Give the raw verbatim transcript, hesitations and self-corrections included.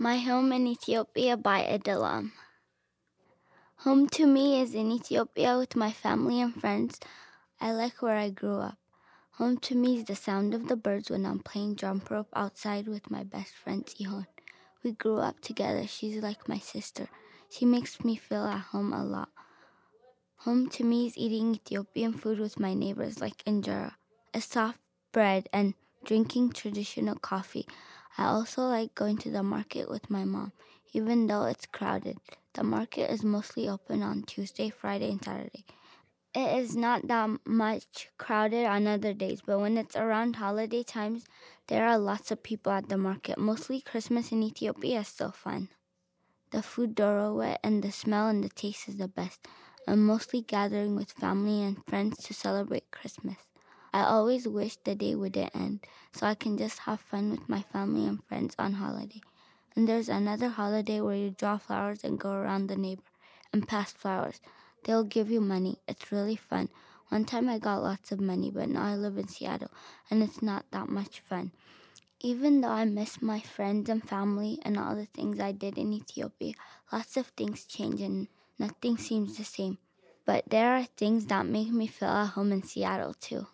My home in Ethiopia by Idalam. Home to me is in Ethiopia with my family and friends. I like where I grew up. Home to me is the sound of the birds when I'm playing jump rope outside with my best friend Ihon. We grew up together. She's like my sister. She makes me feel at home a lot. Home to me is eating Ethiopian food with my neighbors like injera, a soft bread, and drinking traditional coffee. I also like going to the market with my mom, even though it's crowded. The market is mostly open on Tuesday, Friday, and Saturday. It is not that much crowded on other days, but when it's around holiday times, there are lots of people at the market. Mostly Christmas in Ethiopia is so fun. The food dorowet and the smell and the taste is the best. I'm mostly gathering with family and friends to celebrate Christmas. I always wish the day wouldn't end, so I can just have fun with my family and friends on holiday. And there's another holiday where you draw flowers and go around the neighbor and pass flowers. They'll give you money. It's really fun. One time I got lots of money, but now I live in Seattle, and it's not that much fun. Even though I miss my friends and family and all the things I did in Ethiopia, lots of things change and nothing seems the same. But there are things that make me feel at home in Seattle too.